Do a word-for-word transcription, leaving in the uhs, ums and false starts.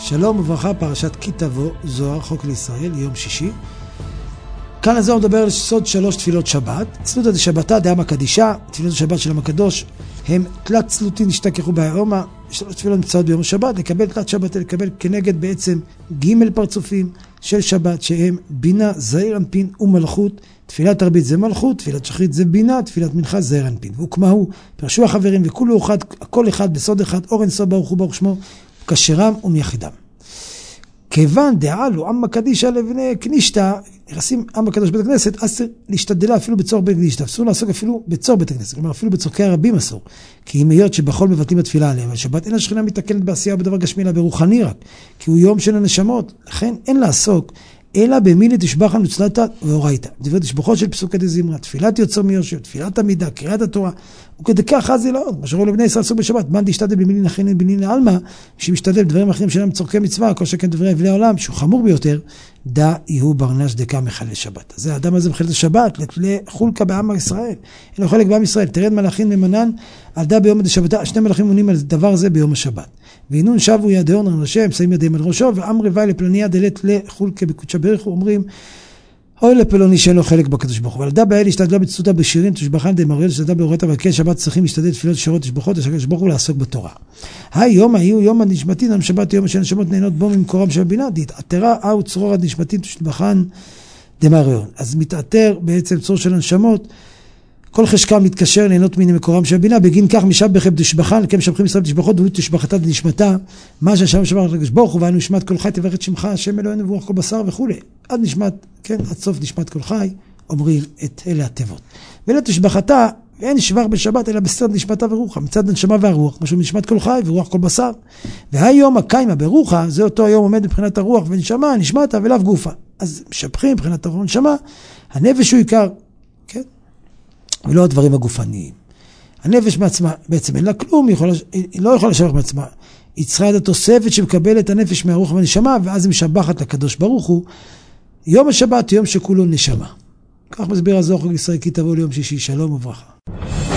שלום וברכה, פרשת כי תבוא, זוהר, חוק לישראל, יום שישי. כאן הזוהר מדבר על סוד שלוש תפילות שבת. צלותא דשבתא דעמא קדישא, תפילות השבת של עם הקדוש, הם תלת צלותין נשתכחו ביומא, שלוש תפילות נמצאות ביום שבת, לקבל תלת שבת, לקבל כנגד בעצם ג' פרצופים של שבת, שהם בינה, זעיר אנפין ומלכות. תפילת ערבית זה מלכות, תפילת שחרית זה בינה, תפילת מנחה זעיר אנפין. וכמהו, פרשו החברים וכולו אחד, כל אחד בסוד אחד, אור אין סוף ברוך הוא ברוך שמו, כשרם ומייחדם. כיוון דעלו עמא קדישא לבני כנישתא, נכנסים עם הקדוש בית הכנסת, אסור להשתדלה אפילו בצורך בית כנישתא, אסור לעסוק אפילו בצורך בית הכנסת, כלומר אפילו בצורכי הרבים אסור, כי אם היות שבכל מבטלים התפילה עליהם, אבל שבת אין השכינה מתקנת בעשייה ובדבר גשמי אלא ברוחני רק, כי הוא יום של הנשמות, לכן אין לעסוק, אלא במילי תשבחן וצלתא ואורייתא. דברי תשבחות של פסוקא דזמרה, תפילת יוצא מיושב, תפילת עמידה, קריאת התורה, וכדקה אחת זה לא עוד. מה שרואה לבני ישראל עסוק בשבת, מן דשתדל במילי נכין במילי לעלמא, שמשתדל בדברים אחרים שלהם צורכי מצווה, כל שכן דברי אבלי העולם, שהוא חמור ביותר, דא יהוא ברנש דקה מחלל שבת. אז האדם הזה מחלל השבת, לתלי חולקה בעם ישראל. אין לו חלק בעם ישראל, תרד מלאכין ממנן, על דא ביום דשבתא, שני מלאכים מונים על דבר זה ביום השבת. והינון שבו ידעון על ראשם, שמים ידיהם על ראשו, ואמרי ואי לפלוניה דלת לחולקה בקודשא בריך הוא, אומרים, אוי לפלוני שאין לו חלק בקדוש ברוך הוא. אבל דא באל השתדלה בצלותא בשירים, תשבחן דמריאל, השתדלה באורייתא, ועל כן שבת צריכים להשתדל תפילות שירות תשבחות, הקדוש ברוך הוא לעסוק בתורה. היום היו יום הנשמתין, עם שבת יום של נשמות נהנות בו ממקורם של הבינה, דתעתרה אהו צרור הנשמתין תשבחן דמריאל. אז מתעתר בעצם צרור של הנשמות, כל חשקם מתקשר ליהנות מן מקורם של הבינה, בגין כך משבחם תשבחן, לכם משבחים ישראל תשבחות, והוא תשבחתה דנשמתה, מה שהשם שבח לקדוש ברוך הוא, ואנו נשמת כל חי תברך את שמך, השם אלוהינו ורוח כל בשר וכו'. עד נשמת, כן, עד סוף נשמת כל חי, אומרים את אלה התיבות. ולתשבחתה, ואין שבח בשבת, אלא בסתר נשמתה ורוחה, מצד הנשמה והרוח, משהו נשמת כל חי ורוח כל בשר. והיום הקיימה ברוחה, זה אותו היום עומד מבחינת הרוח ונשמה, נשמתה ולאו גופה. אז משבחים מבחינת הרוח ונשמה, הנפש הוא עיקר, כן? ולא הדברים הגופניים. הנפש מעצמה, בעצם אין לה כלום, היא, יכולה, היא לא יכולה לשבח מעצמה. היא צריכה את התוספת שמקבלת הנפש מהרוח והנשמה, ואז היא משבחת לקדוש ברוך הוא. יום השבת, יום שכולו נשמה. כך מסביר הזוהר חוק לישראל כי תבוא ליום שישי, שלום וברכה.